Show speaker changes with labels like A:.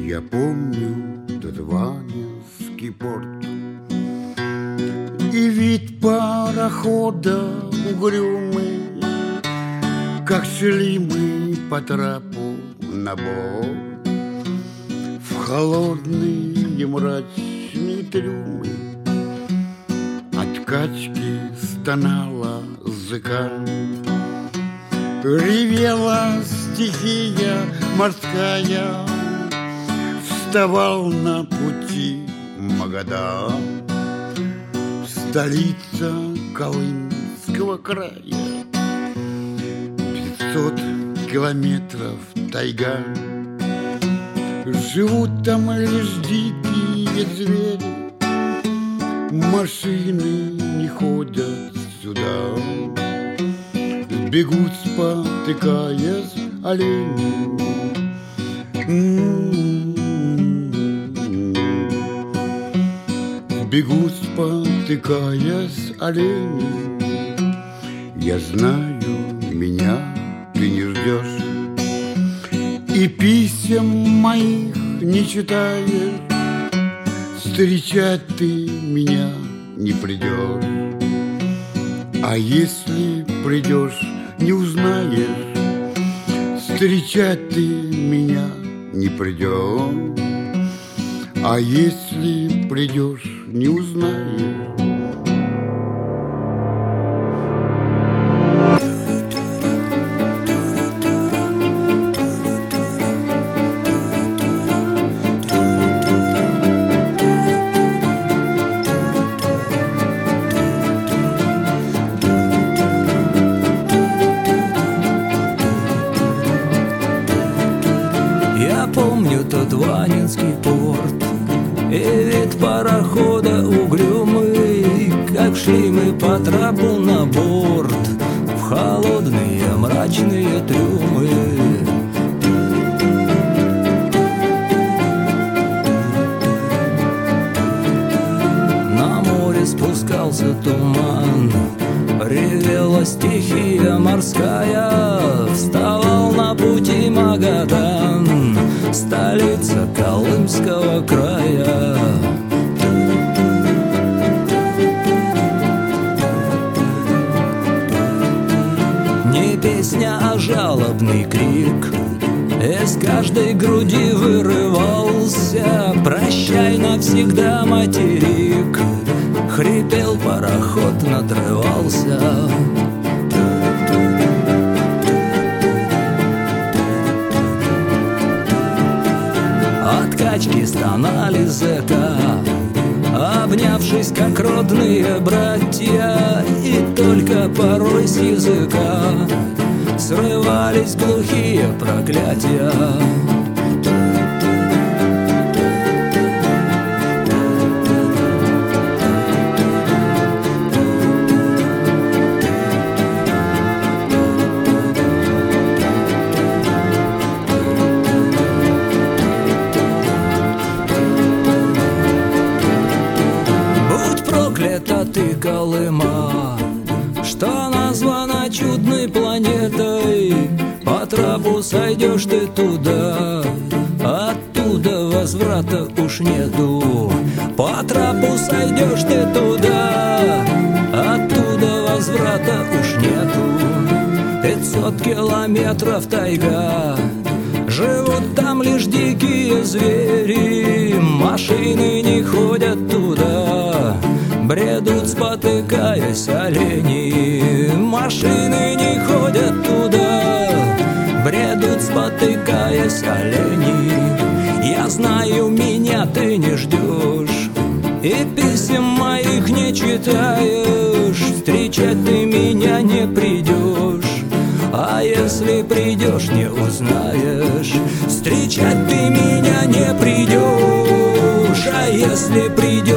A: Я помню тот Ванинский порт и вид парохода угрюмый, как шли мы по трапу на борт в холодные мрачные трюмы. От качки стонала зыка, ревела стихия морская, вставал на пути Магадан, столица Колымского края. 500 километров тайга, живут там лишь дикие звери, машины не ходят сюда, бегут, спотыкаясь, олени. Бегут, спотыкаясь, олени. Я знаю, меня ты не ждешь, и писем моих не читаешь. Встречать ты меня не придешь, а если придешь, не узнаешь. Встречать ты меня не придешь, а если придешь, не узнаешь.
B: Я помню тот Ванинский порт и вид парохода угрюмый, как шли мы по трапу на борт в холодные мрачные трюмы. На море спускался туман, ревела стихия морская, вставал на пути Магадан, столица Колымского края. Не песня, а жалобный крик из каждой груди вырывался. Прощай навсегда, материк, хрипел пароход, надрывался. От качки стонали зэка, обнявшись, как родные братья, и только порой с языка срывались глухие проклятия. Проклята ты, Колыма, что названа чудной планетой. По трапу сойдешь ты туда, оттуда возврата уж нету. По трапу сойдешь ты туда, оттуда возврата уж нету. 500 километров тайга, живут там лишь дикие звери, машины не ходят туда, бредут, спотыкаясь, олени. Машины не ходят туда, бредут, спотыкаясь, олени. Я знаю, меня ты не ждешь, и писем моих не читаешь. Встречать ты меня не придешь, а если придешь, не узнаешь. Встречать ты меня не придешь, а если придешь,